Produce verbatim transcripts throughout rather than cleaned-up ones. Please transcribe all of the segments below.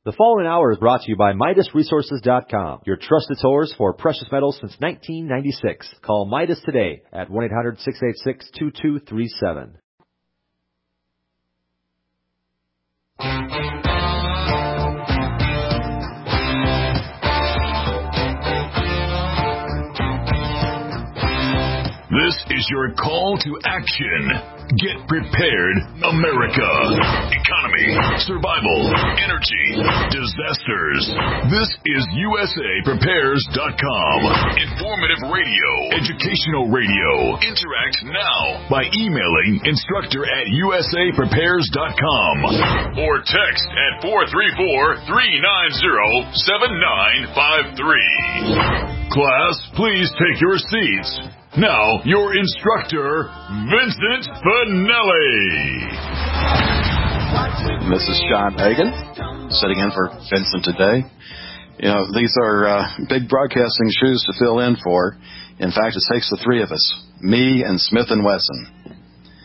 The following hour is brought to you by Midas Resources dot com, your trusted source for precious metals since nineteen ninety-six. Call Midas today at one eight hundred, six eight six, two two three seven. This is your call to action. Get prepared, America. Economy, survival, energy, disasters. This is U S A Prepares dot com. Informative radio, educational radio. Interact now by emailing instructor at U S A Prepares dot com or text at four three four, three nine zero, seven nine five three. Class, please take your seats. Now, your instructor, Vincent Finelli. This is Sean Hagan, sitting in for Vincent today. You know, these are uh, big broadcasting shoes to fill in for. In fact, it takes the three of us, me and Smith and Wesson.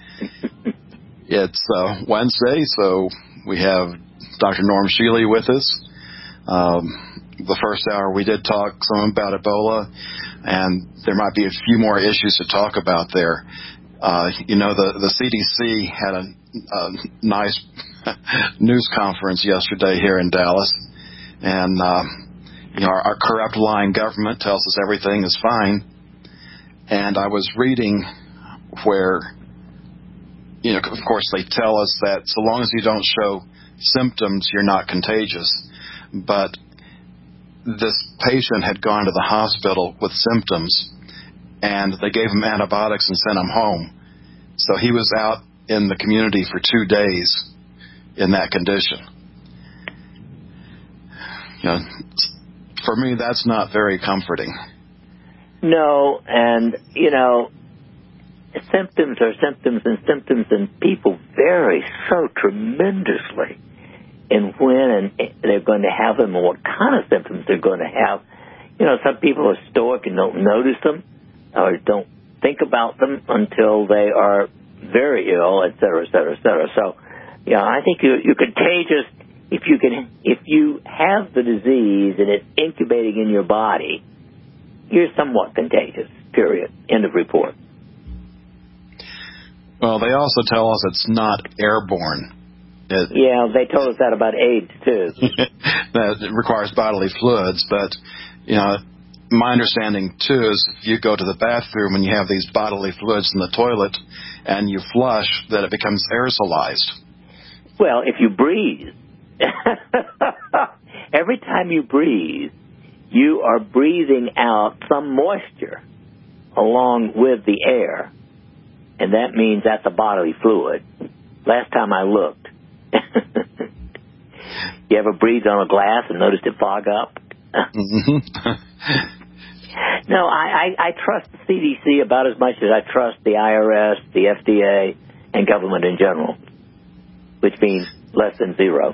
It's uh, Wednesday, so we have Doctor Norm Shealy with us. Um, the first hour we did talk some about Ebola, and there might be a few more issues to talk about there. Uh, you know, the, the C D C had a, a nice news conference yesterday here in Dallas, and uh, you know, our, our corrupt, lying government tells us everything is fine. And I was reading where, you know, of course they tell us that so long as you don't show symptoms, you're not contagious. But this patient had gone to the hospital with symptoms, and they gave him antibiotics and sent him home. So he was out in the community for two days in that condition. You know, for me, that's not very comforting. No, and, you know, symptoms are symptoms, and symptoms in people vary so tremendously. And when and they're going to have them, and what kind of symptoms they're going to have. You know, some people are stoic and don't notice them, or don't think about them until they are very ill, et cetera, et cetera, et cetera. So, yeah, I think you, you're contagious if you can, if you have the disease and it's incubating in your body. You're somewhat contagious. Period. End of report. Well, they also tell us it's not airborne. It, yeah, they told us that about AIDS, too. That it requires bodily fluids, but, you know, my understanding, too, is if you go to the bathroom and you have these bodily fluids in the toilet and you flush, that it becomes aerosolized. Well, if you breathe, every time you breathe, you are breathing out some moisture along with the air, and that means that's a bodily fluid. Last time I looked. You ever breathed on a glass and noticed it fog up? Mm-hmm. No, I, I, I trust the C D C about as much as I trust the I R S, the F D A, and government in general, which means less than zero.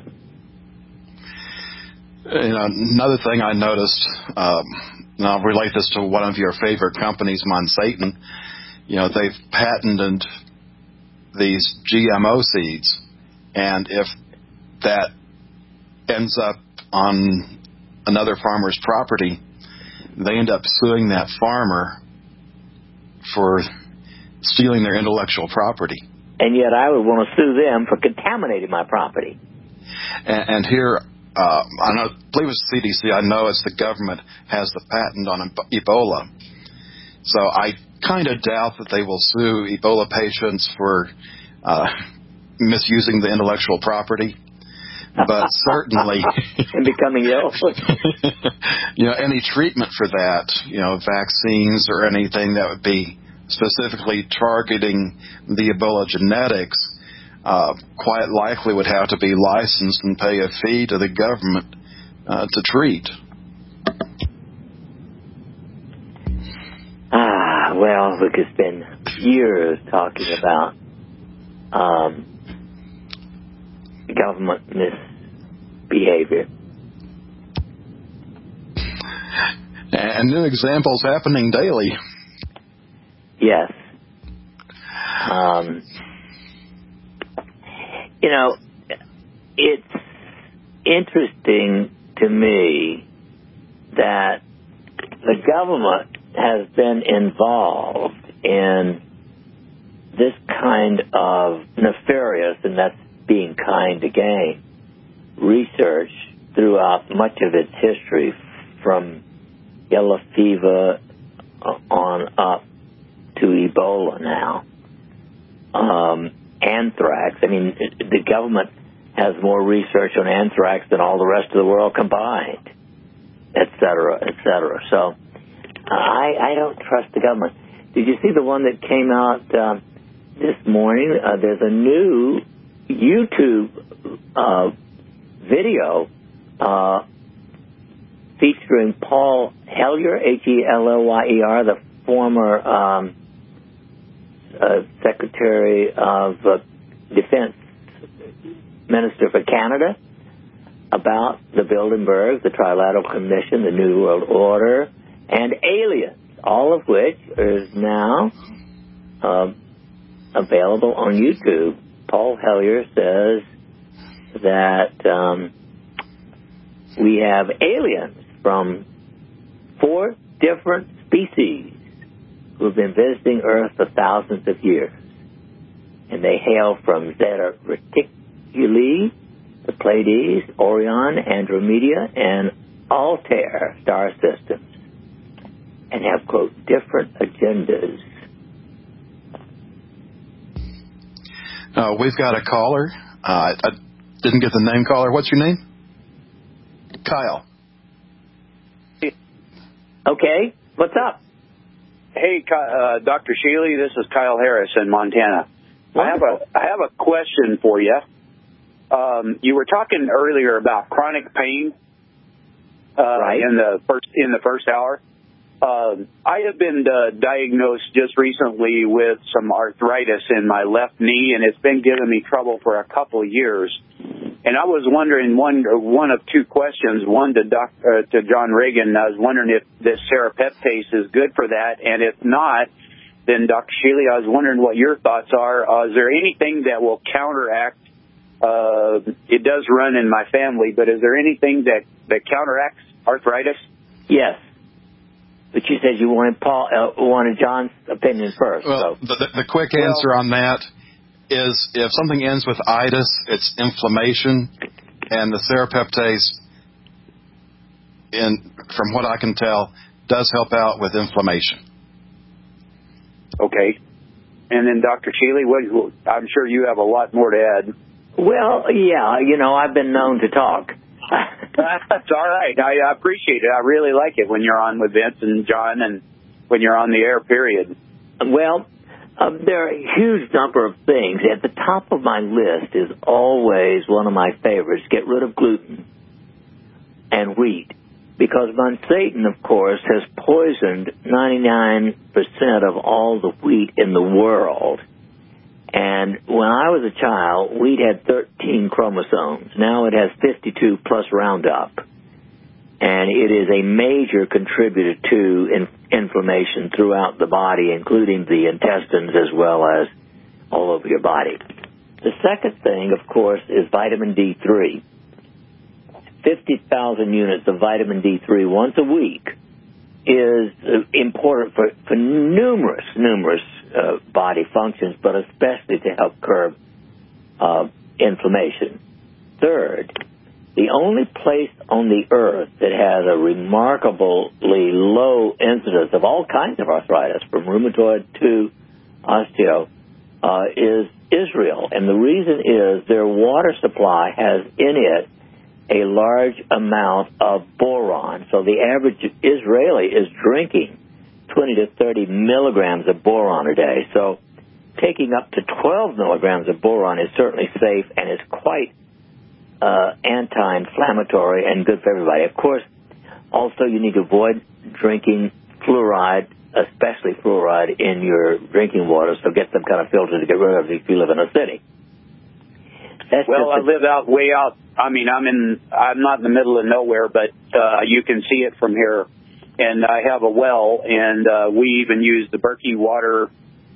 You know, another thing I noticed, um, and I'll relate this to one of your favorite companies, Monsanto. You know, they've patented these G M O seeds. And if that ends up on another farmer's property, they end up suing that farmer for stealing their intellectual property. And yet I would want to sue them for contaminating my property. And, and here, uh, I know, I believe it's the C D C, I know it's the government has the patent on Ebola. So I kind of doubt that they will sue Ebola patients for uh misusing the intellectual property, but certainly and becoming ill. You know, any treatment for that, you know, vaccines or anything that would be specifically targeting the Ebola genetics, uh, quite likely would have to be licensed and pay a fee to the government uh, to treat. Ah, well, we could spend years talking about um, government misbehavior. And new examples happening daily. Yes. Um, you know, it's interesting to me that the government has been involved in this kind of nefarious, and that's being kind again, research throughout much of its history, from yellow fever on up to Ebola now. Um, anthrax. I mean, the government has more research on anthrax than all the rest of the world combined, et cetera, et cetera. So I, I don't trust the government. Did you see the one that came out uh, this morning? Uh, there's a new YouTube uh, video uh, featuring Paul Hellyer, H E L L Y E R, the former um, uh, Secretary of uh, Defense Minister for Canada, about the Bilderberg, the Trilateral Commission, the New World Order, and aliens, all of which is now uh, available on YouTube. Paul Hellyer says that um, we have aliens from four different species who have been visiting Earth for thousands of years. And they hail from Zeta Reticuli, the Pleiades, Orion, Andromeda, and Altair star systems, and have, quote, different agendas. Uh, we've got a caller. Uh, I didn't get the name, caller. What's your name? Kyle. Okay, what's up? Hey, uh, Doctor Sheely, this is Kyle Harris in Montana. I have a I have a question for you. Um, you were talking earlier about chronic pain uh, right. in the first in the first hour. Um, I have been uh, diagnosed just recently with some arthritis in my left knee, and it's been giving me trouble for a couple of years. And I was wondering one one of two questions. One to doc, uh, to John Reagan. I was wondering if this serrapeptase is good for that, and if not, then Doctor Sheely, I was wondering what your thoughts are. Uh, is there anything that will counteract? Uh, it does run in my family, but is there anything that, that counteracts arthritis? Yes. But you said you wanted Paul, uh, wanted John's opinion first. Well, so. the, the, the quick answer well, on that is if something ends with itis, it's inflammation, and the serrapeptase, in, from what I can tell, does help out with inflammation. Okay. And then, Doctor Sheely, what, I'm sure you have a lot more to add. Well, yeah, you know, I've been known to talk. That's all right. I appreciate it. I really like it when you're on with Vince and John and when you're on the air, period. Well, uh, there are a huge number of things. At the top of my list is always one of my favorites, get rid of gluten and wheat. Because Monsatan, of course, has poisoned ninety-nine percent of all the wheat in the world. And when I was a child, wheat had thirteen chromosomes. Now it has fifty-two plus Roundup. And it is a major contributor to in- inflammation throughout the body, including the intestines as well as all over your body. The second thing, of course, is vitamin D three. fifty thousand units of vitamin D three once a week is important for, for numerous, numerous uh, body functions, but especially to help curb uh, inflammation. Third, the only place on the earth that has a remarkably low incidence of all kinds of arthritis, from rheumatoid to osteo, uh, is Israel. And the reason is their water supply has in it a large amount of boron. So the average Israeli is drinking twenty to thirty milligrams of boron a day. So taking up to twelve milligrams of boron is certainly safe and is quite uh, anti-inflammatory and good for everybody. Of course, also you need to avoid drinking fluoride, especially fluoride, in your drinking water. So get some kind of filter to get rid of it if you live in a city. That's well, I live out way out. I mean, I'm in. I'm not in the middle of nowhere, but uh, you can see it from here. And I have a well, and uh, we even use the Berkey water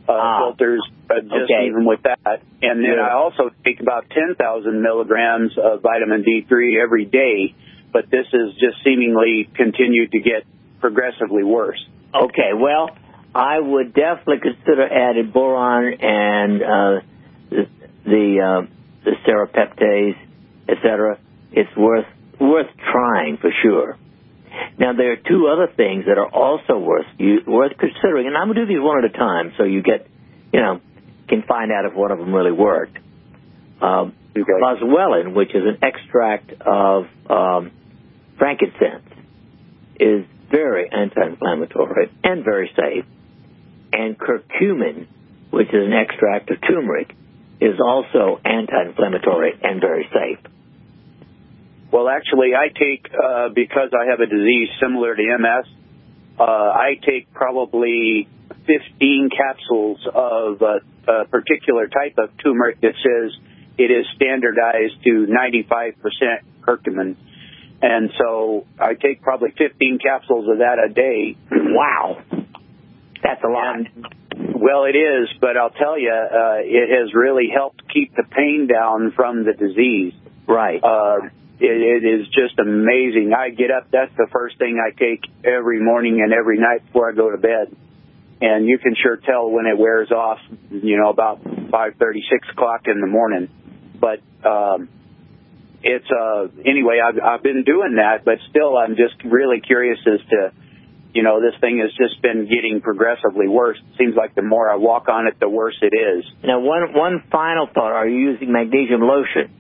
uh, ah. filters, uh, just okay. even with that. And then yeah. I also take about ten thousand milligrams of vitamin D three every day, but this is just seemingly continued to get progressively worse. Okay, well, I would definitely consider adding boron and uh, the the, uh, the serapeptase, et cetera. It's worth worth trying for sure. Now, there are two other things that are also worth you, worth considering, and I'm going to do these one at a time so you get, you know, can find out if one of them really worked. Um, okay. Boswellia, which is an extract of um, frankincense, is very anti-inflammatory and very safe. And curcumin, which is an extract of turmeric, is also anti-inflammatory and very safe. Well, actually, I take, uh, because I have a disease similar to M S, uh, I take probably fifteen capsules of uh, a particular type of turmeric that says it is standardized to ninety-five percent curcumin. And so I take probably fifteen capsules of that a day. Wow. That's a lot. And, well, it is, but I'll tell you, uh, it has really helped keep the pain down from the disease. Right. Uh, it, it is just amazing. I get up, that's the first thing I take every morning and every night before I go to bed. And you can sure tell when it wears off, you know, about five thirty, six o'clock in the morning. But um, it's, uh, anyway, I've, I've been doing that, but still I'm just really curious as to, you know, this thing has just been getting progressively worse. It seems like the more I walk on it, the worse it is. Now, one one final thought. Are you using magnesium lotion?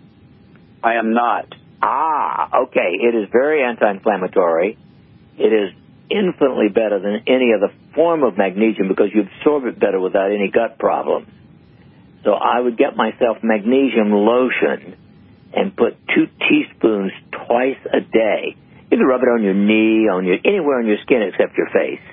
I am not. Ah, okay. It is very anti-inflammatory. It is infinitely better than any other form of magnesium because you absorb it better without any gut problems. So I would get myself magnesium lotion and put two teaspoons twice a day. You can rub it on your knee, on your anywhere on your skin except your face.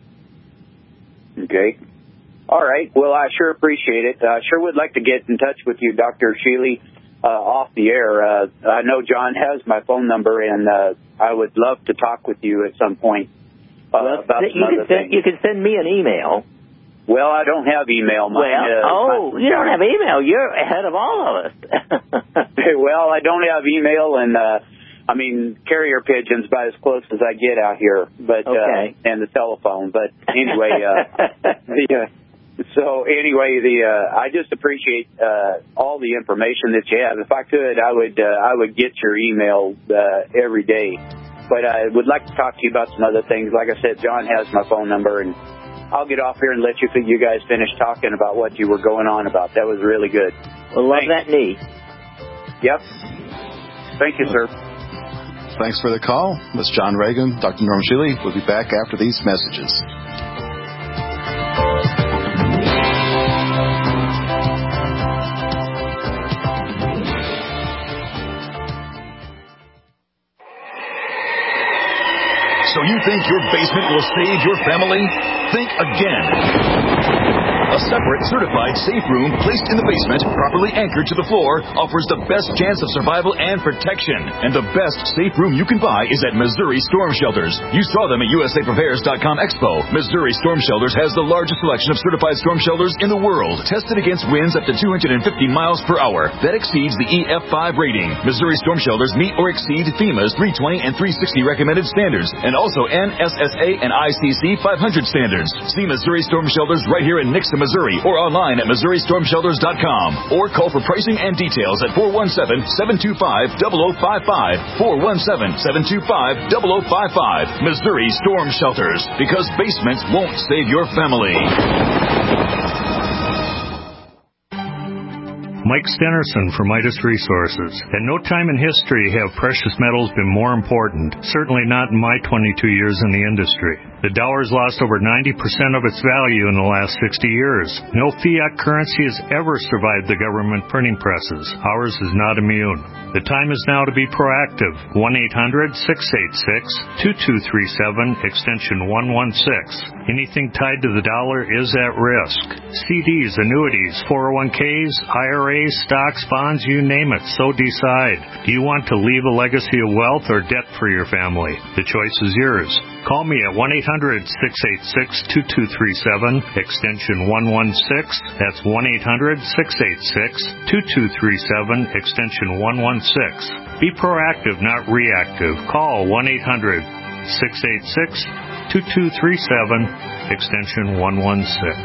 Okay. All right. Well, I sure appreciate it. I sure would like to get in touch with you, Doctor Shealy, uh, off the air. Uh, I know John has my phone number, and uh, I would love to talk with you at some point uh, well, about you some other can send, things. You can send me an email. Well, I don't have email. Mine, well, uh, oh, my, you don't have email. You're ahead of all of us. well, I don't have email, and uh, I mean, carrier pigeon's about as close as I get out here, but okay. uh, and the telephone. But anyway, uh, yeah. So anyway, the uh, I just appreciate uh, all the information that you have. If I could, I would uh, I would get your email uh, every day. But I would like to talk to you about some other things. Like I said, John has my phone number, and I'll get off here and let you you guys finish talking about what you were going on about. That was really good. Well, love that knee. Yep. Thank you, sir. Thanks for the call. This is John Reagan, Doctor Norm Shealy. We'll be back after these messages. So you think your basement will save your family? Think again. A separate, certified safe room placed in the basement, properly anchored to the floor, offers the best chance of survival and protection. And the best safe room you can buy is at Missouri Storm Shelters. You saw them at U S A Prepares dot com Expo. Missouri Storm Shelters has the largest selection of certified storm shelters in the world, tested against winds up to two hundred fifty miles per hour. That exceeds the E F five rating. Missouri Storm Shelters meet or exceed FEMA's three twenty and three sixty recommended standards, and also N S S A and I C C five hundred standards. See Missouri Storm Shelters right here in Nixon, Missouri, or online at Missouri Storm Shelters dot com, or call for pricing and details at four one seven, seven two five, zero zero five five, four one seven, seven two five, zero zero five five. Missouri Storm Shelters, because basements won't save your family. Mike Stenerson for Midas Resources. At no time in history have precious metals been more important, certainly not in my twenty-two years in the industry. The dollar's lost over ninety percent of its value in the last sixty years. No fiat currency has ever survived the government printing presses. Ours is not immune. The time is now to be proactive. one eight hundred, six eight six, two two three seven, extension one one six. Anything tied to the dollar is at risk. C Ds, annuities, four oh one Ks, I R As, As, stocks, bonds, you name it. So decide. Do you want to leave a legacy of wealth or debt for your family? The choice is yours. Call me at one eight hundred, six eight six, two two three seven, extension one one six. That's one eight hundred, six eight six, two two three seven, extension one one six. Be proactive, not reactive. Call one eight hundred, six eight six, two two three seven, extension one one six.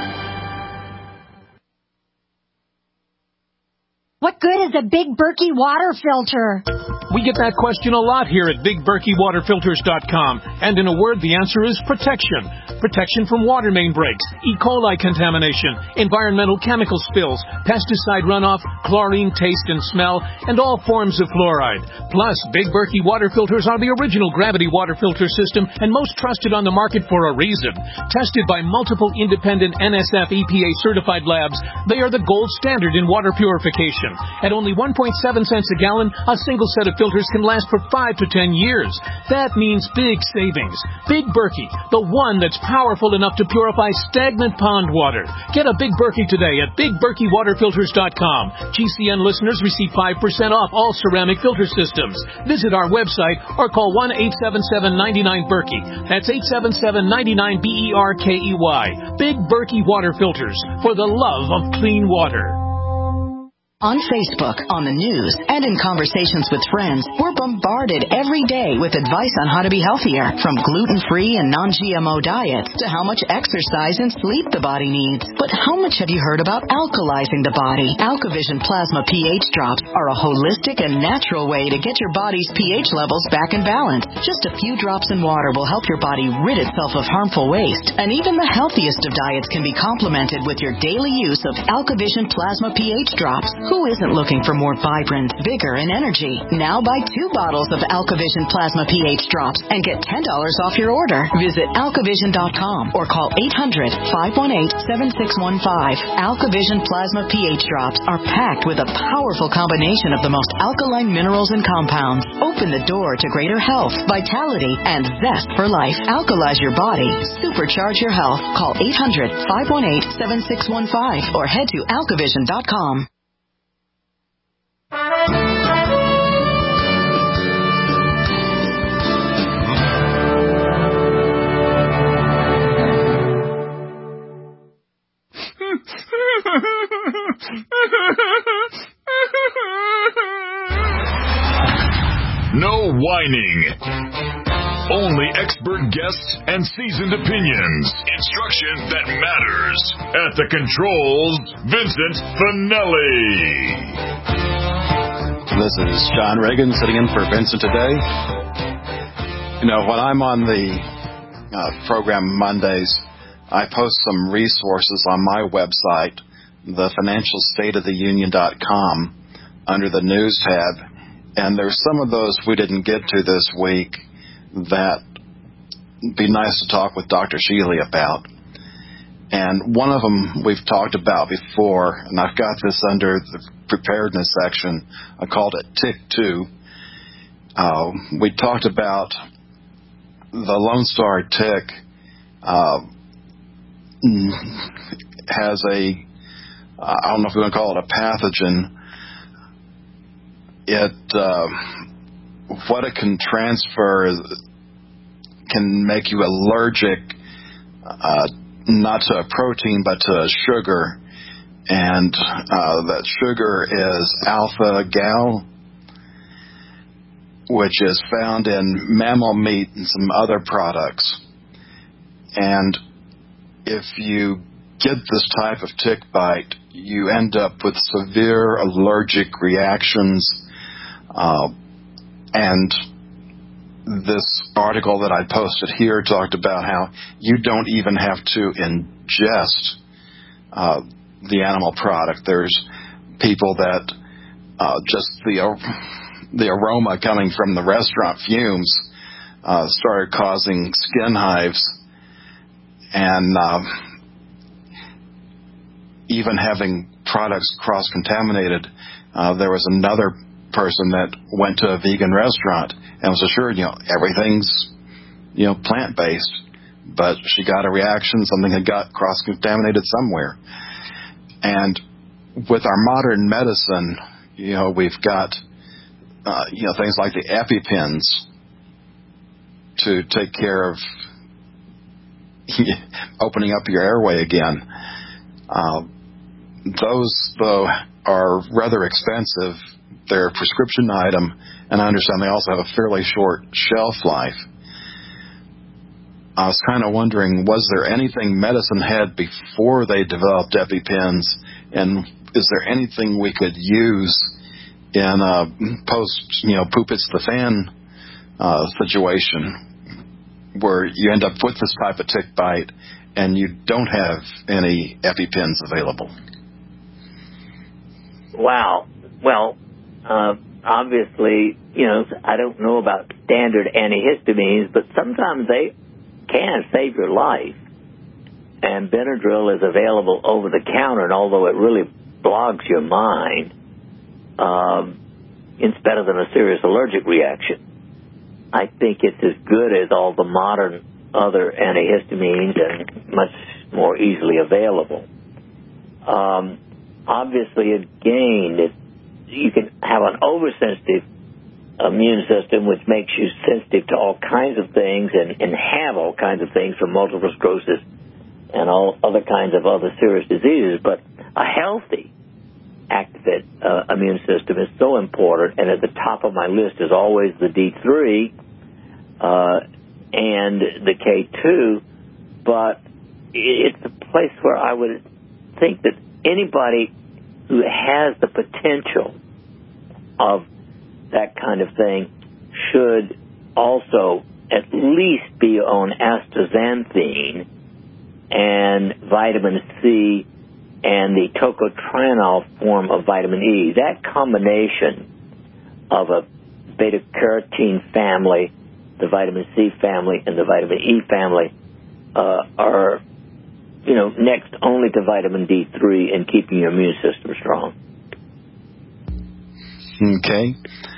What good is a Big Berkey water filter? We get that question a lot here at Big Berkey Water Filters dot com. And in a word, the answer is protection. Protection from water main breaks, E. coli contamination, environmental chemical spills, pesticide runoff, chlorine taste and smell, and all forms of fluoride. Plus, Big Berkey water filters are the original gravity water filter system and most trusted on the market for a reason. Tested by multiple independent N S F E P A certified labs, they are the gold standard in water purification. At only one point seven cents a gallon, a single set of filters can last for five to ten years. That means big savings. Big Berkey, the one that's powerful enough to purify stagnant pond water. Get a Big Berkey today at Big Berkey Water Filters dot com. G C N listeners receive five percent off all ceramic filter systems. Visit our website or call one eight seven seven, nine nine, Berkey. That's eight seven seven, nine nine, B E R K E Y. Big Berkey Water Filters, for the love of clean water. On Facebook, on the news, and in conversations with friends, we're bombarded every day with advice on how to be healthier, from gluten-free and non-G M O diets to how much exercise and sleep the body needs. But how much have you heard about alkalizing the body? AlkaVision Plasma pH drops are a holistic and natural way to get your body's pH levels back in balance. Just a few drops in water will help your body rid itself of harmful waste. And even the healthiest of diets can be complemented with your daily use of AlkaVision Plasma pH drops. Who isn't looking for more vibrance, vigor, and energy? Now buy two bottles of AlkaVision Plasma pH drops and get ten dollars off your order. Visit alkavision dot com or call eight hundred, five one eight, seven six one five. AlkaVision Plasma pH drops are packed with a powerful combination of the most alkaline minerals and compounds. Open the door to greater health, vitality, and zest for life. Alkalize your body. Supercharge your health. Call eight hundred, five one eight, seven six one five or head to alkavision dot com. No whining. Only expert guests and seasoned opinions. Instruction that matters. At the controls, Vincent Finelli. This is John Reagan sitting in for Vincent today. You know, when I'm on the uh, program Mondays, I post some resources on my website, the financial state of the union dot com, under the news tab. And there's some of those we didn't get to this week that would be nice to talk with Doctor Sheely about. And one of them we've talked about before, and I've got this under the preparedness section. I called it Tick two. Uh, we talked about the Lone Star tick uh, has a, I don't know if we want to call it a pathogen. It, uh, what it can transfer can make you allergic, uh, not to a protein, but to a sugar. And uh, that sugar is alpha-gal, which is found in mammal meat and some other products. And if you get this type of tick bite, you end up with severe allergic reactions. Uh, and this article that I posted here talked about how you don't even have to ingest uh, the animal product. There's people that uh, just the the aroma coming from the restaurant fumes uh, started causing skin hives, and uh, even having products cross-contaminated. Uh, there was another person that went to a vegan restaurant and was assured, you know, everything's, you know, plant-based, but she got a reaction, something had got cross-contaminated somewhere. And with our modern medicine, you know, we've got, uh, you know, things like the EpiPens to take care of opening up your airway again. Uh, those, though, are rather expensive. They're a prescription item, and I understand they also have a fairly short shelf life. I was kind of wondering, was there anything medicine had before they developed EpiPens, and is there anything we could use in a post, you know, poop it's the fan uh, situation where you end up with this type of tick bite and you don't have any EpiPens available? Wow. Well, uh, obviously, you know, I don't know about standard antihistamines, but sometimes they can save your life. And Benadryl is available over the counter, and although it really blogs your mind, um, it's better than a serious allergic reaction. I think it's as good as all the modern other antihistamines and much more easily available. Um, obviously, again, it, you can have an oversensitive immune system, which makes you sensitive to all kinds of things and, and have all kinds of things from multiple sclerosis and all other kinds of other serious diseases. But a healthy, active uh, immune system is so important, and at the top of my list is always the D three uh, and the K two, but it's a place where I would think that anybody who has the potential of that kind of thing should also at least be on astaxanthine and vitamin C and the tocotrienol form of vitamin E. That combination of a beta-carotene family, the vitamin C family, and the vitamin E family uh, are, you know, next only to vitamin D three in keeping your immune system strong. Okay.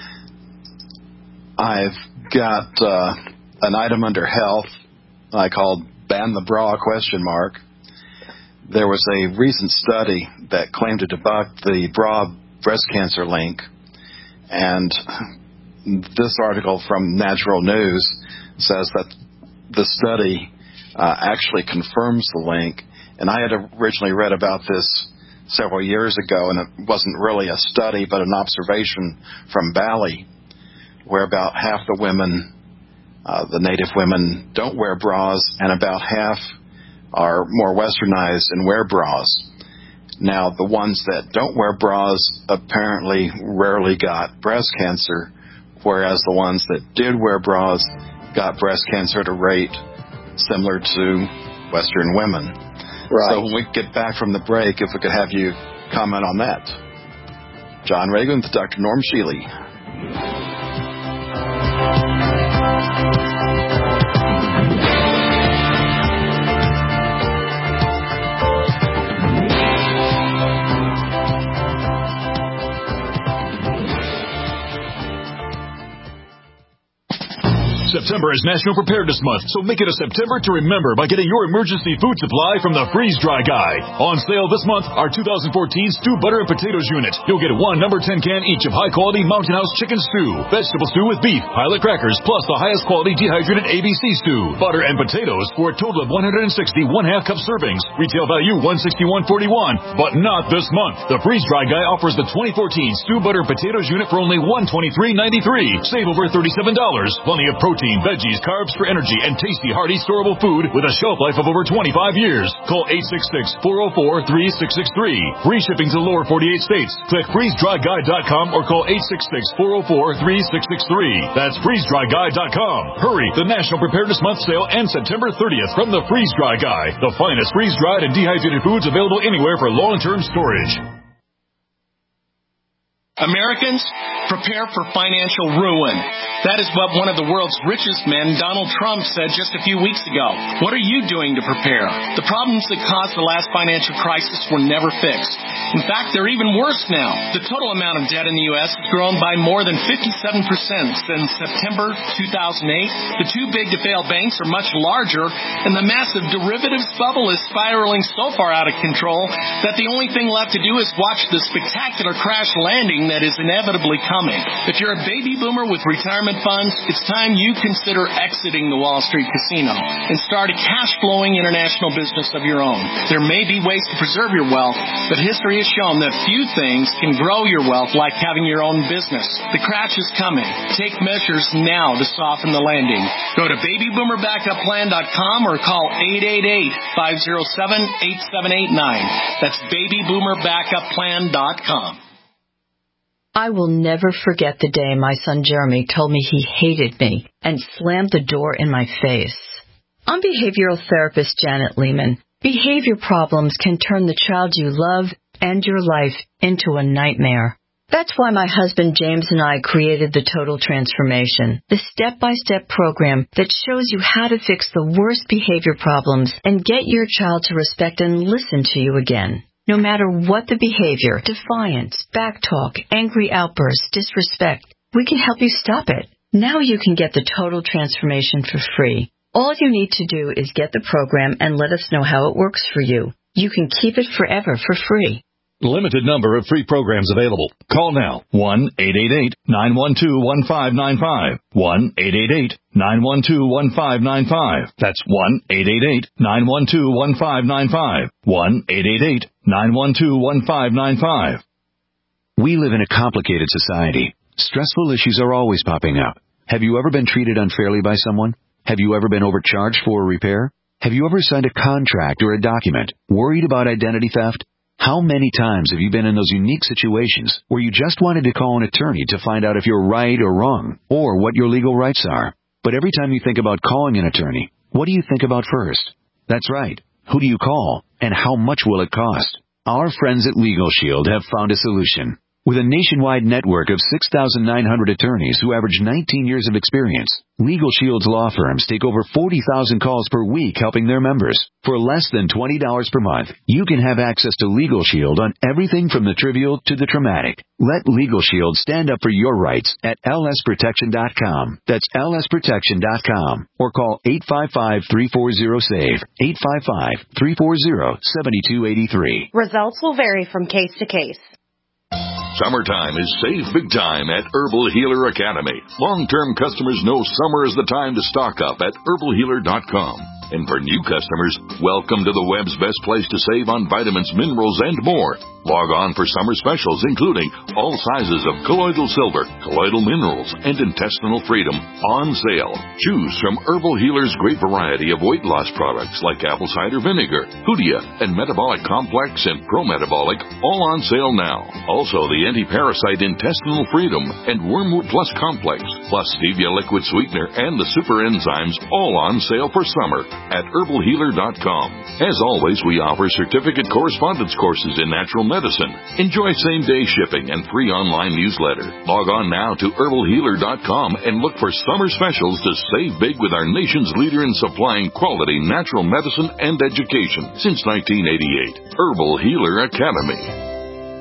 I've got uh, an item under health I called Ban the Bra question mark. There was a recent study that claimed to debunk the bra breast cancer link, and this article from Natural News says that the study uh, actually confirms the link. And I had originally read about this several years ago, and it wasn't really a study but an observation from Bali, where about half the women, uh, the native women, don't wear bras, and about half are more westernized and wear bras. Now, the ones that don't wear bras apparently rarely got breast cancer, whereas the ones that did wear bras got breast cancer at a rate similar to Western women. Right. So when we get back from the break, if we could have you comment on that. John Reagan with Doctor Norm Shealy. September is National Preparedness Month, so make it a September to remember by getting your emergency food supply from the Freeze Dry Guy. On sale this month, our two thousand fourteen Stew Butter and Potatoes unit. You'll get one number ten can each of high-quality Mountain House chicken stew, vegetable stew with beef, pilot crackers, plus the highest quality dehydrated A B C stew, butter and potatoes for a total of one hundred sixty one-half cup servings. Retail value one hundred sixty-one forty-one, but not this month. The Freeze Dry Guy offers the twenty fourteen Stew Butter and Potatoes unit for only one hundred twenty-three ninety-three. Save over thirty-seven dollars. Plenty of protein, veggies, carbs for energy, and tasty, hearty, storable food with a shelf life of over twenty-five years. Call eight six six, four oh four, three six six three. Free shipping to the lower forty-eight states. Click freeze dry guy dot com or call eight six six, four oh four, three six six three. That's freeze dry guy dot com. Hurry! The National Preparedness Month sale ends September thirtieth from the Freeze Dry Guy. The finest freeze-dried and dehydrated foods available anywhere for long-term storage. Americans, prepare for financial ruin. That is what one of the world's richest men, Donald Trump, said just a few weeks ago. What are you doing to prepare? The problems that caused the last financial crisis were never fixed. In fact, they're even worse now. The total amount of debt in the U S has grown by more than fifty-seven percent since September two thousand eight. The too big to fail banks are much larger, and the massive derivatives bubble is spiraling so far out of control that the only thing left to do is watch the spectacular crash landing that is inevitably coming. If you're a baby boomer with retirement funds, it's time you consider exiting the Wall Street casino and start a cash-flowing international business of your own. There may be ways to preserve your wealth, but history has shown that few things can grow your wealth like having your own business. The crash is coming. Take measures now to soften the landing. Go to baby boomer backup plan dot com or call eight eight eight, five oh seven, eight seven eight nine. That's baby boomer backup plan dot com. I will never forget the day my son Jeremy told me he hated me and slammed the door in my face. I'm behavioral therapist Janet Lehman. Behavior problems can turn the child you love and your life into a nightmare. That's why my husband James and I created the Total Transformation, the step-by-step program that shows you how to fix the worst behavior problems and get your child to respect and listen to you again. No matter what the behavior, defiance, backtalk, angry outbursts, disrespect, we can help you stop it. Now you can get the Total Transformation for free. All you need to do is get the program and let us know how it works for you. You can keep it forever for free. Limited number of free programs available. Call now. one eight eight eight, nine one two, one five nine five. one eight eight eight, nine one two, one five nine five. That's one eight eight eight, nine one two, one five nine five. one eight eight eight, nine one two, one five nine five. We live in a complicated society. Stressful issues are always popping up. Have you ever been treated unfairly by someone? Have you ever been overcharged for a repair? Have you ever signed a contract or a document? Worried about identity theft? How many times have you been in those unique situations where you just wanted to call an attorney to find out if you're right or wrong, or what your legal rights are? But every time you think about calling an attorney, what do you think about first? That's right. Who do you call, and how much will it cost? Our friends at Legal Shield have found a solution. With a nationwide network of six thousand nine hundred attorneys who average nineteen years of experience, Legal Shield's law firms take over forty thousand calls per week helping their members. For less than twenty dollars per month, you can have access to Legal Shield on everything from the trivial to the traumatic. Let Legal Shield stand up for your rights at L S protection dot com. That's L S protection dot com. Or call eight five five, three four zero, S A V E, eight five five, three four zero, seven two eight three. Results will vary from case to case. Summertime is save big time at Herbal Healer Academy. Long-term customers know summer is the time to stock up at herbal healer dot com. And for new customers, welcome to the web's best place to save on vitamins, minerals, and more. Log on for summer specials, including all sizes of colloidal silver, colloidal minerals, and intestinal freedom on sale. Choose from Herbal Healer's great variety of weight loss products like apple cider vinegar, Hoodia, and Metabolic Complex and Pro-Metabolic, all on sale now. Also, the anti-parasite intestinal freedom and Wormwood Plus Complex, plus stevia liquid sweetener and the super enzymes, all on sale for summer at herbal healer dot com. As always, we offer certificate correspondence courses in natural medicine. Enjoy same-day shipping and free online newsletter. Log on now to herbal healer dot com and look for summer specials to save big with our nation's leader in supplying quality natural medicine and education since nineteen eighty-eight. Herbal Healer Academy.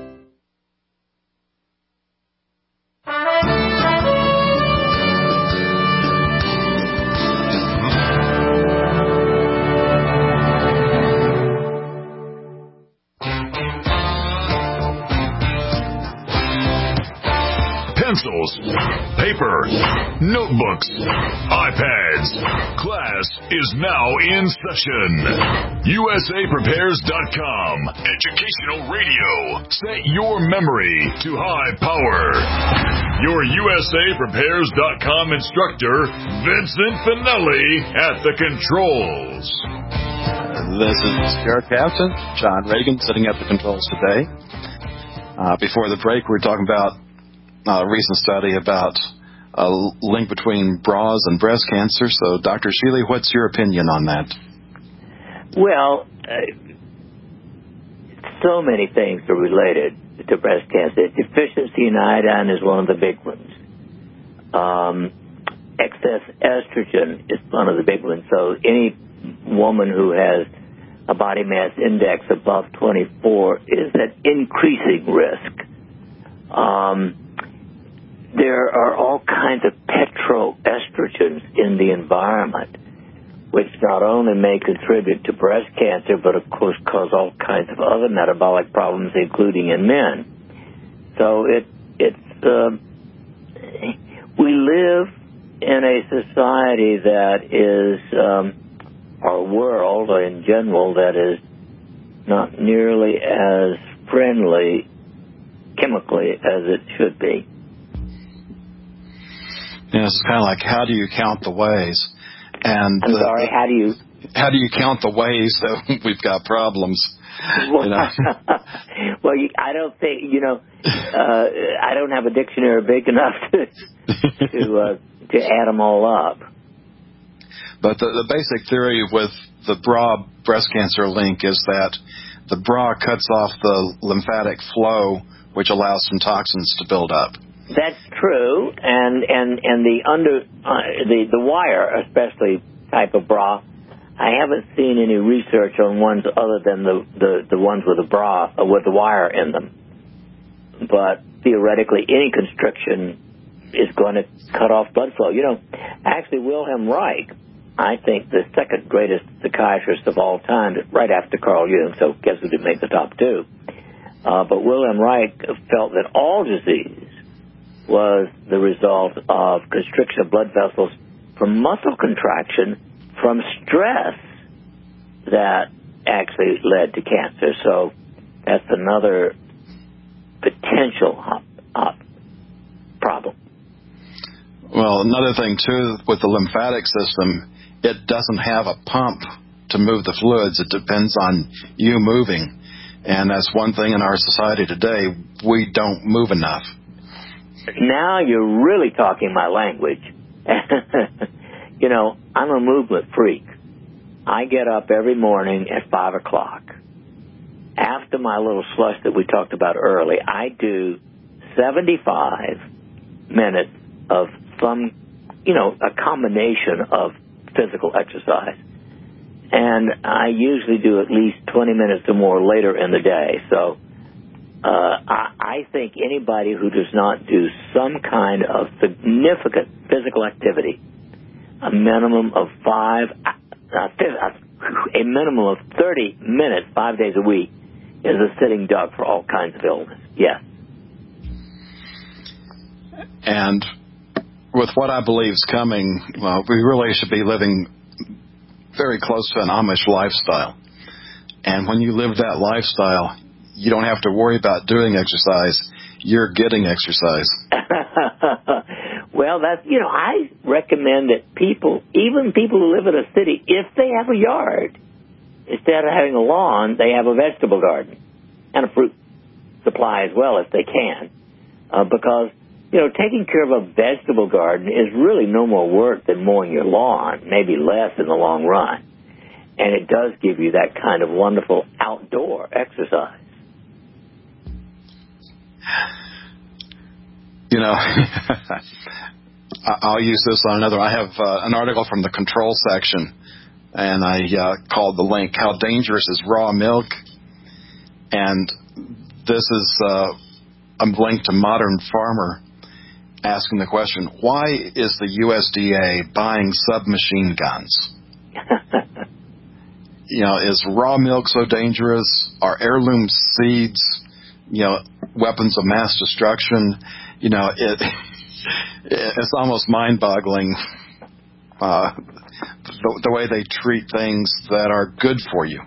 Pencils, paper, notebooks, iPads. Class is now in session. U S A prepares dot com. Educational radio. Set your memory to high power. Your U S A prepares dot com instructor, Vincent Finelli, at the controls. This is Garrett Captain, John Reagan, sitting at the controls today. Uh, before the break, we were talking about a recent study about a link between bras and breast cancer. So, Doctor Shealy, what's your opinion on that? Well, uh, so many things are related to breast cancer. Deficiency in iodine is one of the big ones. Um, excess estrogen is one of the big ones. So any woman who has a body mass index above twenty-four is at increasing risk. Um, there are all kinds of petroestrogens in the environment, which not only may contribute to breast cancer, but of course cause all kinds of other metabolic problems, including in men. So it it's uh, we live in a society that is, um, our world in general, that is not nearly as friendly chemically as it should be. Yeah, it's kind of like, how do you count the ways? And I'm the, sorry, how do you... How do you count the ways that we've got problems? Well, you know? well you, I don't think, you know, uh, I don't have a dictionary big enough to to, uh, to add them all up. But the, the basic theory with the bra breast cancer link is that the bra cuts off the lymphatic flow, which allows some toxins to build up. That's true, and and and the under uh, the the wire, especially type of bra, I haven't seen any research on ones other than the the, the ones with the bra uh, with the wire in them. But theoretically, any constriction is going to cut off blood flow. You know, actually, Wilhelm Reich, I think the second greatest psychiatrist of all time, right after Carl Jung. So guess who didn't make the top two? Uh, but Wilhelm Reich felt that all disease was the result of constriction of blood vessels from muscle contraction from stress that actually led to cancer. So that's another potential hot, hot problem. Well, another thing, too, with the lymphatic system, it doesn't have a pump to move the fluids. It depends on you moving. And that's one thing in our society today. We don't move enough. Now you're really talking my language. You know, I'm a movement freak. I get up every morning at five o'clock. After my little slush that we talked about early, I do seventy-five minutes of some, you know, a combination of physical exercise. And I usually do at least twenty minutes or more later in the day. So Uh, I, I think anybody who does not do some kind of significant physical activity, a minimum of five, uh, a minimum of thirty minutes, five days a week, is a sitting duck for all kinds of illness. Yes. And with what I believe is coming, well, we really should be living very close to an Amish lifestyle. And when you live that lifestyle, you don't have to worry about doing exercise. You're getting exercise. Well, that's, you know, I recommend that people, even people who live in a city, if they have a yard, instead of having a lawn, they have a vegetable garden and a fruit supply as well if they can. Uh, because, you know, taking care of a vegetable garden is really no more work than mowing your lawn, maybe less in the long run. And it does give you that kind of wonderful outdoor exercise. You know, I'll use this on another. I have uh, an article from the control section, and I uh, called the link, How Dangerous is Raw Milk? And this is uh, a link to Modern Farmer asking the question, why is the U S D A buying submachine guns? You know, is raw milk so dangerous? Are heirloom seeds, you know, weapons of mass destruction? You know, it it's almost mind-boggling uh, the, the way they treat things that are good for you.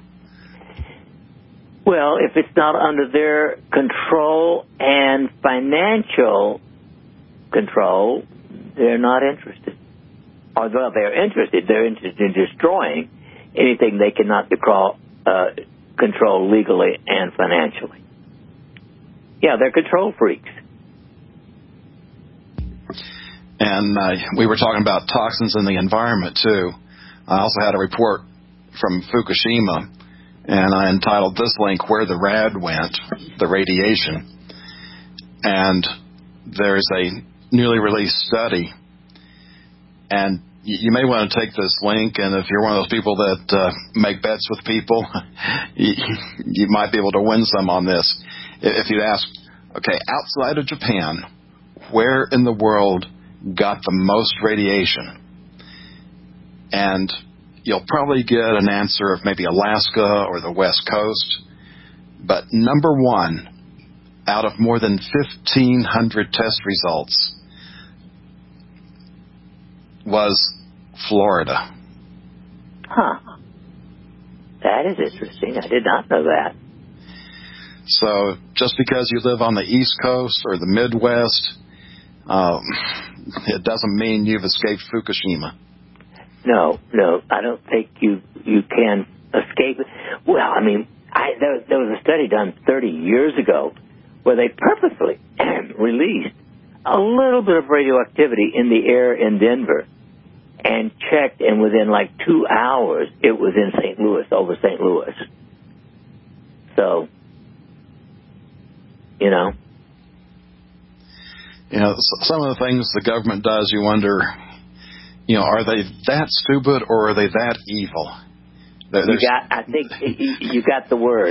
Well, if it's not under their control and financial control, they're not interested. Or, well, they're interested. They're interested in destroying anything they cannot control, uh, control legally and financially. Yeah, they're control freaks. And uh, we were talking about toxins in the environment, too. I also had a report from Fukushima, and I entitled this link, Where the Rad Went, the Radiation. And there's a newly released study, and you, you may want to take this link, and if you're one of those people that uh, make bets with people, you, you might be able to win some on this. If you ask, okay, outside of Japan, where in the world got the most radiation? And you'll probably get an answer of maybe Alaska or the West Coast. But number one, out of more than fifteen hundred test results, was Florida. Huh. That is interesting. I did not know that. So just because you live on the East Coast or the Midwest, um, it doesn't mean you've escaped Fukushima. No, no, I don't think you you can escape it. Well, I mean, I, there, there was a study done thirty years ago where they purposely released a little bit of radioactivity in the air in Denver and checked, and within like two hours, it was in Saint Louis, over Saint Louis. So, you know. You know, some of the things the government does, you wonder, you know, are they that stupid or are they that evil? There's, you got, I think you got the word.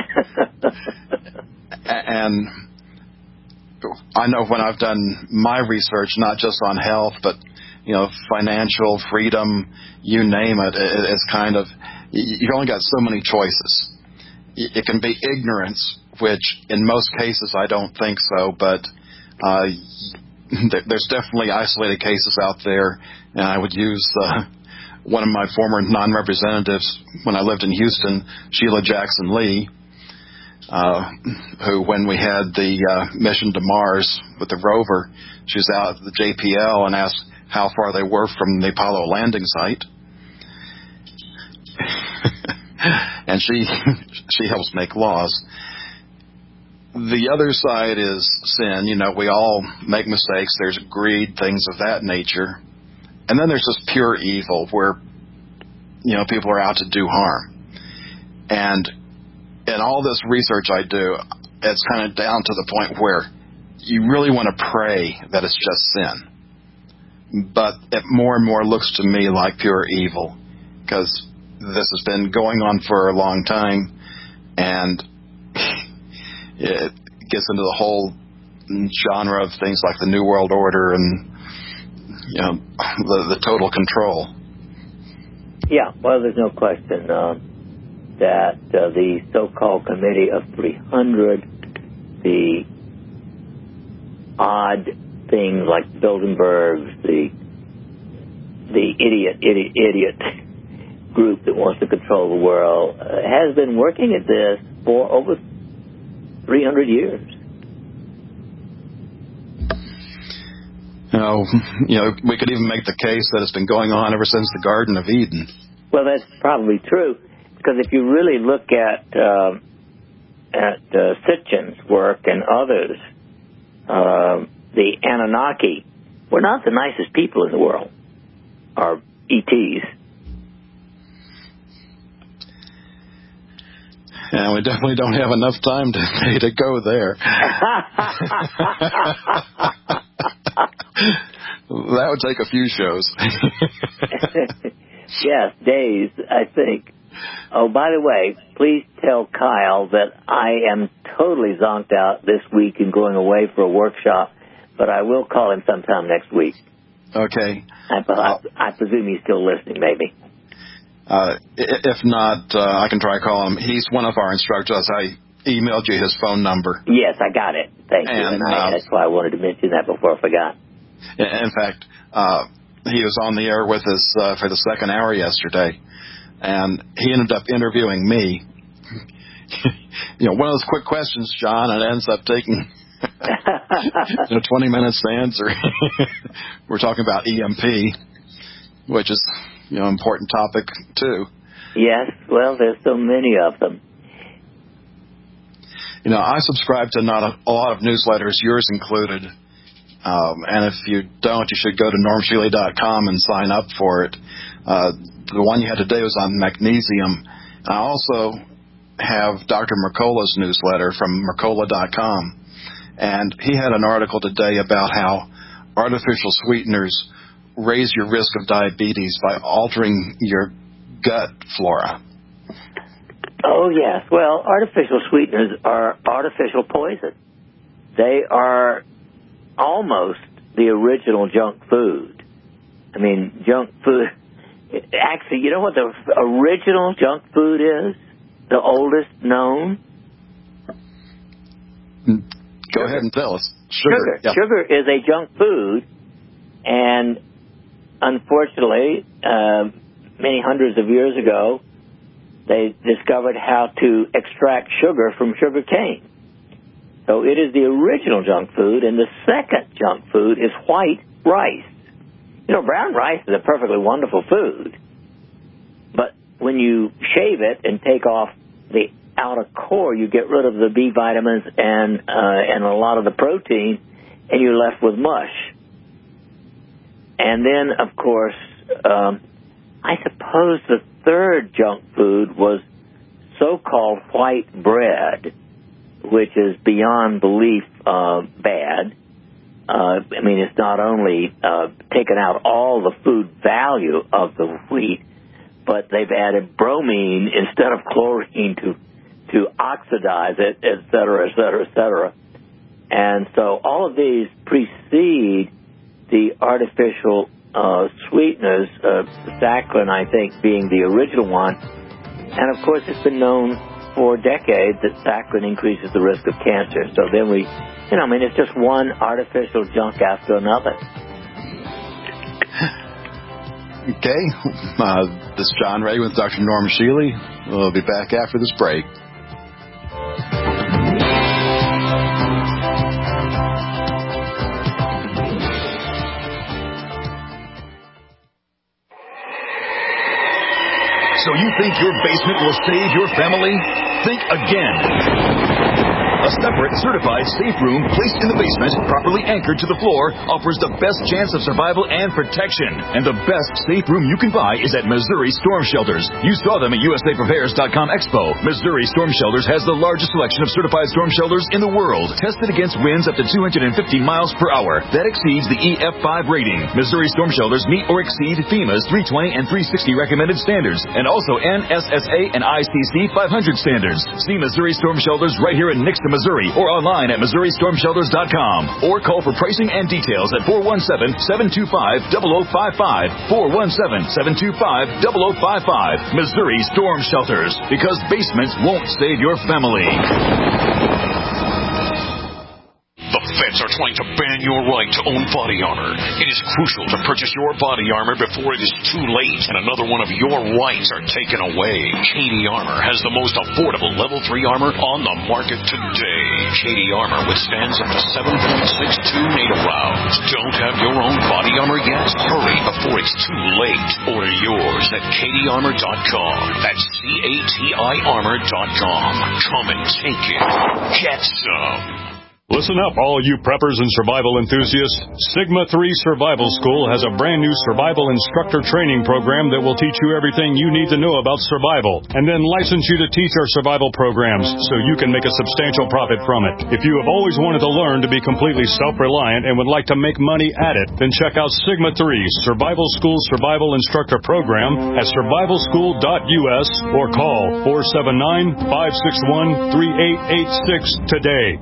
And I know when I've done my research, not just on health, but, you know, financial freedom, you name it, it's kind of, you've only got so many choices. It can be ignorance, which in most cases I don't think so, but uh, there's definitely isolated cases out there, and I would use uh, one of my former non-representatives when I lived in Houston, Sheila Jackson Lee, uh, who, when we had the uh, mission to Mars with the rover, she was out at the J P L and asked how far they were from the Apollo landing site. And she she helps make laws. The other side is sin. You know, we all make mistakes. There's greed, things of that nature. And then there's just pure evil where, you know, people are out to do harm. And in all this research I do, it's kind of down to the point where you really want to pray that it's just sin. But it more and more looks to me like pure evil, because this has been going on for a long time, and it gets into the whole genre of things like the New World Order and, you know, the, the total control. Yeah, well, there's no question uh, that uh, the so-called Committee of three hundred, the odd things like Bilderberg, the the idiot, idiot, idiot group that wants to control the world, uh, has been working at this for over three hundred years. You know, you know, we could even make the case that it's been going on ever since the Garden of Eden. Well, that's probably true, because if you really look at uh, at uh, Sitchin's work and others, uh, the Anunnaki were not the nicest people in the world, or E Ts. Yeah, we definitely don't have enough time to, to go there. That would take a few shows. Yes, days, I think. Oh, by the way, please tell Kyle that I am totally zonked out this week and going away for a workshop, but I will call him sometime next week. Okay. I, I, I presume he's still listening, maybe. Uh, if not, uh, I can try calling him. He's one of our instructors. I emailed you his phone number. Yes, I got it. Thank and, you. And I, uh, that's why I wanted to mention that before I forgot. In fact, uh, he was on the air with us uh, for the second hour yesterday, and he ended up interviewing me. You know, one of those quick questions, John, and it ends up taking you know, twenty minutes to answer. We're talking about E M P, which is, you know, an important topic, too. Yes, well, there's so many of them. You know, I subscribe to not a, a lot of newsletters, yours included. Um, and if you don't, you should go to norm shealy dot com and sign up for it. Uh, the one you had today was on magnesium. I also have Doctor Mercola's newsletter from mercola dot com. And he had an article today about how artificial sweeteners raise your risk of diabetes by altering your gut flora. Oh, yes. Well, artificial sweeteners are artificial poison. They are almost the original junk food. I mean, junk food... Actually, you know what the original junk food is? The oldest known? Go Sugar. ahead and tell us. Sugar. Sugar, yeah. Sugar is a junk food, and unfortunately, uh, many hundreds of years ago, they discovered how to extract sugar from sugar cane. So it is the original junk food, and the second junk food is white rice. You know, brown rice is a perfectly wonderful food, but when you shave it and take off the outer core, you get rid of the B vitamins and uh, and a lot of the protein, and you're left with mush. And then, of course, um, I suppose the third junk food was so-called white bread, which is beyond belief uh, bad. Uh, I mean, it's not only uh, taken out all the food value of the wheat, but they've added bromine instead of chlorine to to oxidize it, et cetera, et cetera, et cetera. And so all of these precede the artificial uh, sweeteners, uh, saccharin, I think, being the original one. And, of course, it's been known for decades that saccharin increases the risk of cancer. So then we, you know, I mean, it's just one artificial junk after another. Okay. Uh, this is John Ray with Doctor Norm Shealy. We'll be back after this break. So you think your basement will save your family? Think again. A separate, certified safe room placed in the basement, properly anchored to the floor, offers the best chance of survival and protection. And the best safe room you can buy is at Missouri Storm Shelters. You saw them at U S A Prepares dot com Expo. Missouri Storm Shelters has the largest selection of certified storm shelters in the world, tested against winds up to two hundred fifty miles per hour. That exceeds the E F five rating. Missouri Storm Shelters meet or exceed FEMA's three twenty and three sixty recommended standards, and also N S S A and I C C five hundred standards. See Missouri Storm Shelters right here in Nixon, Missouri, or online at Missouri Storm Shelters dot com, or call for pricing and details at four one seven, seven two five, zero zero five five, four one seven, seven two five, zero zero five five. Missouri Storm Shelters, because basements won't save your family. The feds are trying to ban your right to own body armor. It is crucial to purchase your body armor before it is too late and another one of your rights are taken away. Cady Armor has the most affordable level three armor on the market today. Cady Armor withstands up to seven point six two NATO rounds. Don't have your own body armor yet? Hurry before it's too late. Order yours at Cady Armor dot com. That's C A T I Armor dot com. Come and take it. Get some. Listen up, all you preppers and survival enthusiasts. Sigma three Survival School has a brand new survival instructor training program that will teach you everything you need to know about survival, and then license you to teach our survival programs so you can make a substantial profit from it. If you have always wanted to learn to be completely self-reliant and would like to make money at it, then check out Sigma three Survival School Survival Instructor Program at survival school dot U S or call four seven nine, five six one, three eight eight six today.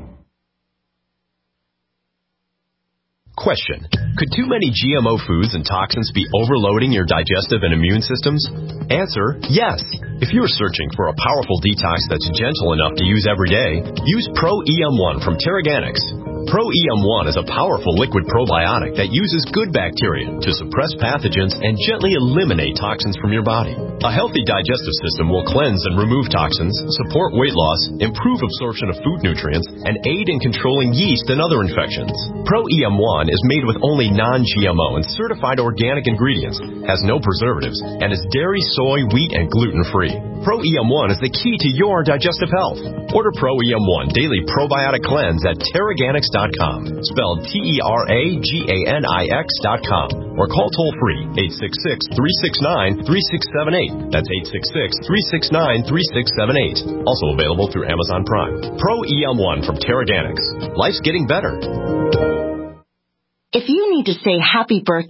Question. Could too many G M O foods and toxins be overloading your digestive and immune systems? Answer, yes. If you are searching for a powerful detox that's gentle enough to use every day, use Pro E M one from Terraganics. Pro E M one is a powerful liquid probiotic that uses good bacteria to suppress pathogens and gently eliminate toxins from your body. A healthy digestive system will cleanse and remove toxins, support weight loss, improve absorption of food nutrients, and aid in controlling yeast and other infections. Pro E M one is made with only non-G M O and certified organic ingredients, has no preservatives, and is dairy, soy, wheat, and gluten-free. Pro E M one is the key to your digestive health. Order Pro E M one Daily Probiotic Cleanse at Terraganics dot com, spelled T E R A G A N I X dot com, or call toll-free eight six six, three six nine, three six seven eight. That's eight six six, three six nine, three six seven eight. Also available through Amazon Prime. Pro E M one from Terraganics. Life's getting better. If you need to say happy birthday,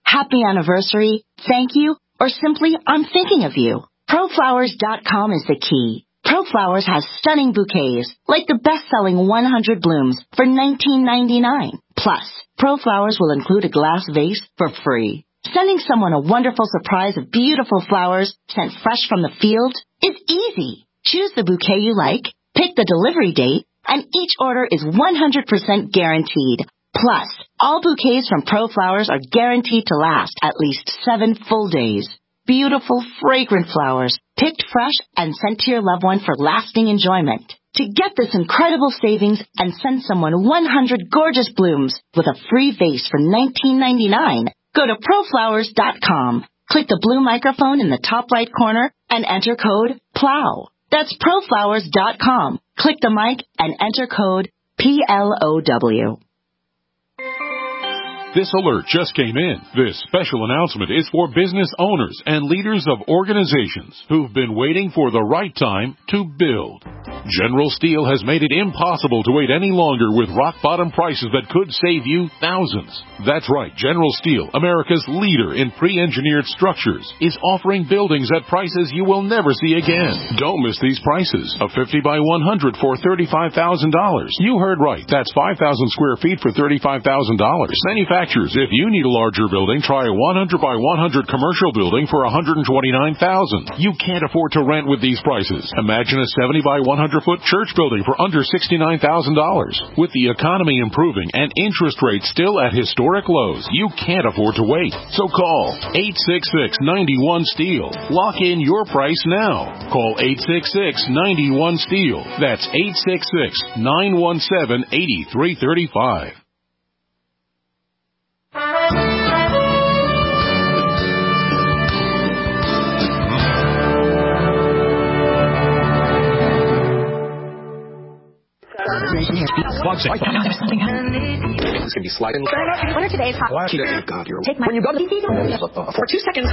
happy anniversary, thank you, or simply I'm thinking of you. Pro Flowers dot com is the key. ProFlowers has stunning bouquets, like the best-selling one hundred blooms for nineteen ninety-nine. Plus, ProFlowers will include a glass vase for free. Sending someone a wonderful surprise of beautiful flowers sent fresh from the field is easy. Choose the bouquet you like, pick the delivery date, and each order is one hundred percent guaranteed. Plus, all bouquets from ProFlowers are guaranteed to last at least seven full days. Beautiful, fragrant flowers, picked fresh and sent to your loved one for lasting enjoyment. To get this incredible savings and send someone one hundred gorgeous blooms with a free vase for nineteen ninety-nine, go to Pro Flowers dot com. Click the blue microphone in the top right corner and enter code PLOW. That's Pro Flowers dot com. Click the mic and enter code P L O W. This alert just came in. This special announcement is for business owners and leaders of organizations who've been waiting for the right time to build. General Steel has made it impossible to wait any longer with rock-bottom prices that could save you thousands. That's right, General Steel, America's leader in pre-engineered structures, is offering buildings at prices you will never see again. Don't miss these prices. A fifty by one hundred for thirty-five thousand dollars. You heard right. That's five thousand square feet for thirty-five thousand dollars. Manufacturers, if you need a larger building, try a one hundred by one hundred commercial building for one hundred twenty-nine thousand dollars. You can't afford to rent with these prices. Imagine a seventy by one hundred foot church building for under sixty-nine thousand dollars. With the economy improving and interest rates still at historic lows, you can't afford to wait. So call eight six six, nine one, STEEL. Lock in your price now. Call eight six six, nine one, STEEL. That's eight six six, nine one seven, eight three three five. This is going to be sliding. What are today's hot? Oh, God, you're... Take my... When you go to... For two seconds.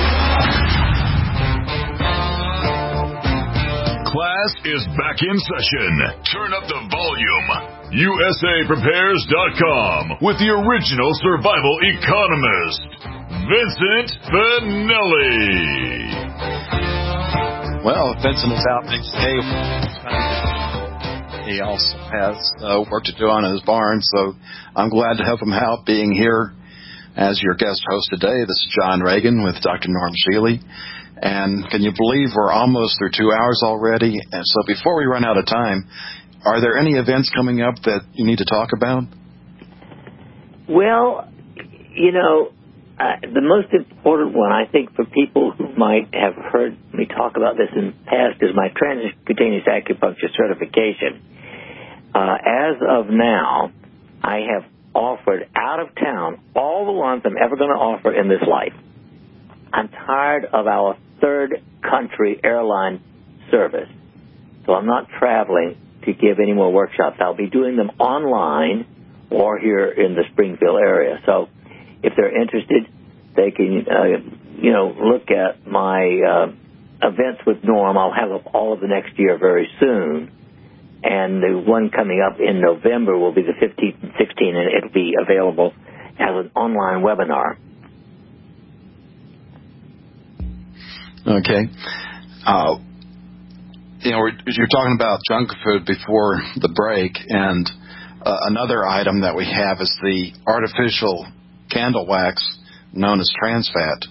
Class is back in session. Turn up the volume. U S A Prepares dot com with the original survival economist, Vincent Finelli. Well, Vincent is out today. He also has uh, work to do on his barn, so I'm glad to help him out being here as your guest host today. This is John Reagan with Doctor Norm Shealy. And can you believe we're almost through two hours already? And so before we run out of time, are there any events coming up that you need to talk about? Well, you know, uh, the most important one, I think, for people who might have heard me talk about this in the past is my transcutaneous acupuncture certification. Uh, as of now, I have offered out of town all the ones I'm ever going to offer in this life. I'm tired of our third country airline service, so I'm not traveling to give any more workshops. I'll be doing them online or here in the Springfield area. So if they're interested, they can, uh, you know, look at my uh, events with Norm. I'll have up all of the next year very soon. And the one coming up in November will be the fifteenth and sixteenth, and it'll be available as an online webinar. Okay. Uh, you know, we're, you're talking about junk food before the break, and uh, another item that we have is the artificial candle wax known as trans fat.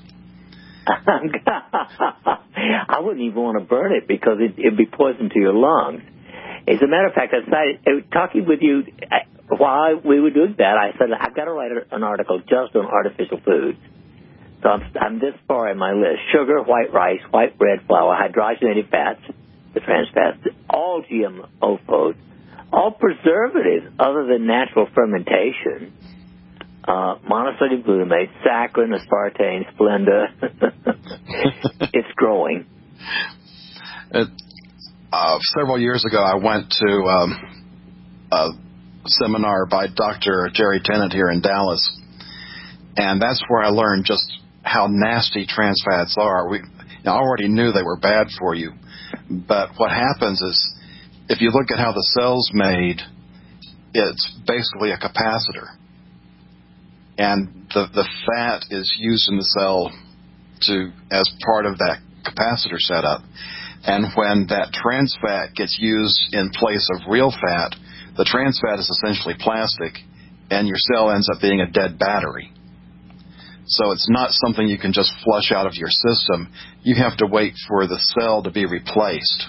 I wouldn't even want to burn it because it, it'd be poison to your lungs. As a matter of fact, I decided, talking with you, I, while we were doing that, I said, I've got to write an article just on artificial foods. So I'm, I'm this far in my list. Sugar, white rice, white bread, flour, hydrogenated fats, the trans fats, all G M O foods, all preservatives other than natural fermentation, uh, monosodium glutamate, saccharin, aspartame, Splenda. It's growing. It, uh, several years ago, I went to um, a seminar by Doctor Jerry Tennant here in Dallas, and that's where I learned just how nasty trans fats are. We I already knew they were bad for you, but what happens is if you look at how the cell's made, it's basically a capacitor. and the, the fat is used in the cell to as part of that capacitor setup. And when that trans fat gets used in place of real fat, the trans fat is essentially plastic, and your cell ends up being a dead battery. So it's not something you can just flush out of your system. You have to wait for the cell to be replaced.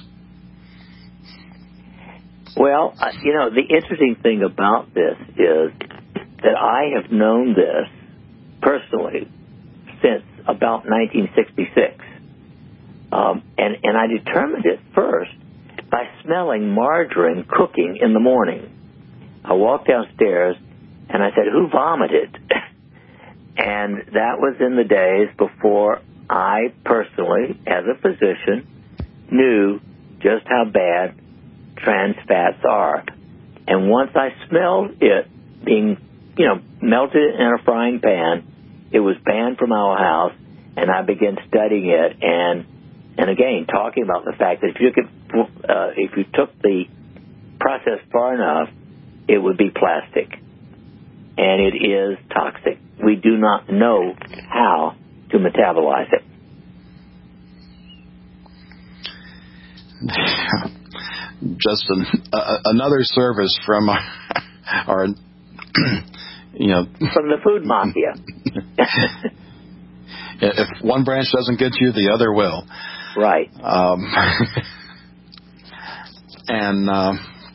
Well, uh, you know, the interesting thing about this is that I have known this personally since about nineteen sixty-six. Um, and, and I determined it first by smelling margarine cooking in the morning. I walked downstairs, and I said, who vomited? And that was in the days before I personally, as a physician, knew just how bad trans fats are. And once I smelled it being, you know, melted in a frying pan, it was banned from our house, and I began studying it. And and again, talking about the fact that if you could, uh, if you took the process far enough, it would be plastic, and it is toxic. We do not know how to metabolize it. Just an, uh, another service from our, our you know, from the food mafia. If one branch doesn't get you, the other will. Right. Um, and, uh,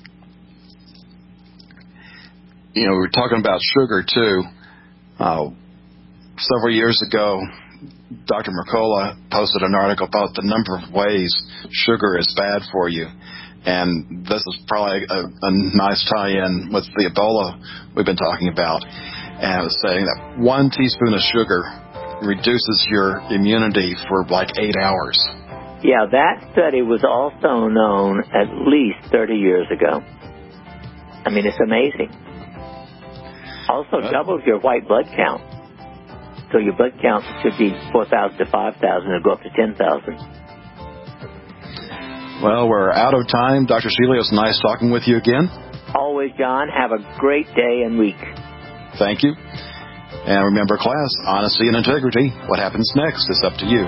you know, we were talking about sugar, too. Uh, several years ago, Doctor Mercola posted an article about the number of ways sugar is bad for you. And this is probably a, a nice tie-in with the Ebola we've been talking about. And it was saying that one teaspoon of sugar reduces your immunity for like eight hours. Yeah, that study was also known at least thirty years ago. I mean, it's amazing. Also uh, doubles your white blood count. So your blood count should be four thousand to five thousand and go up to ten thousand. Well, we're out of time. Doctor Shealy, it was nice talking with you again. Always, John. Have a great day and week. Thank you. And remember, class, honesty and integrity. What happens next is up to you.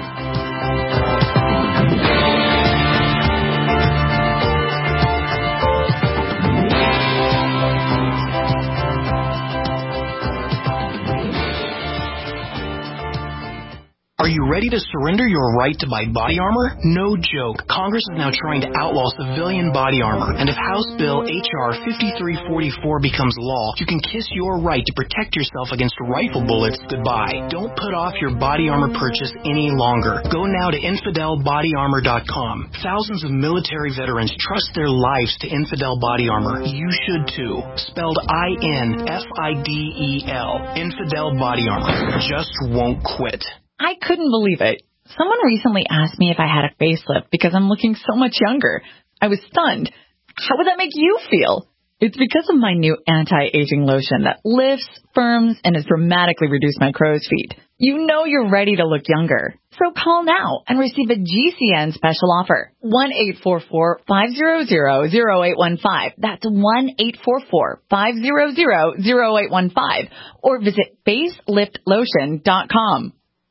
Are you ready to surrender your right to buy body armor? No joke. Congress is now trying to outlaw civilian body armor. And if House Bill H R fifty-three forty-four becomes law, you can kiss your right to protect yourself against rifle bullets goodbye. Don't put off your body armor purchase any longer. Go now to infidel body armor dot com. Thousands of military veterans trust their lives to Infidel Body Armor. You should too. Spelled I N F I D E L. Infidel Body Armor. Just won't quit. I couldn't believe it. Someone recently asked me if I had a facelift because I'm looking so much younger. I was stunned. How would that make you feel? It's because of my new anti-aging lotion that lifts, firms, and has dramatically reduced my crow's feet. You know you're ready to look younger. So call now and receive a G C N special offer. one eight four four, five zero zero, zero eight one five. That's one eight four four, five zero zero, zero eight one five. Or visit facelift lotion dot com.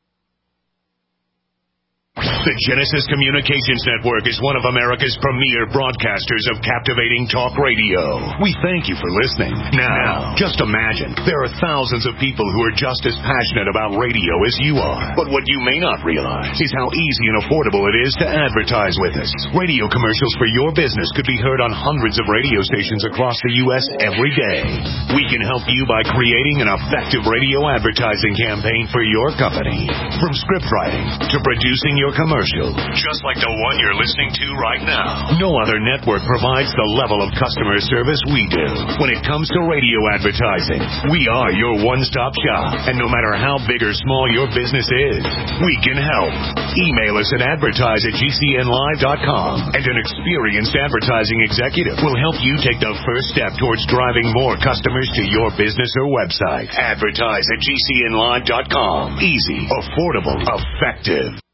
The Genesis Communications Network is one of America's premier broadcasters of captivating talk radio. We thank you for listening. Now, just imagine, there are thousands of people who are just as passionate about radio as you are. But what you may not realize is how easy and affordable it is to advertise with us. Radio commercials for your business could be heard on hundreds of radio stations across the U S every day. We can help you by creating an effective radio advertising campaign for your company. From script writing to producing your commercial, just like the one you're listening to right now. No other network provides the level of customer service we do. When it comes to radio advertising, we are your one-stop shop. And no matter how big or small your business is, we can help. Email us at advertise at G C N live dot com, and an experienced advertising executive will help you take the first step towards driving more customers to your business or website. Advertise at G C N live dot com. Easy, affordable, effective.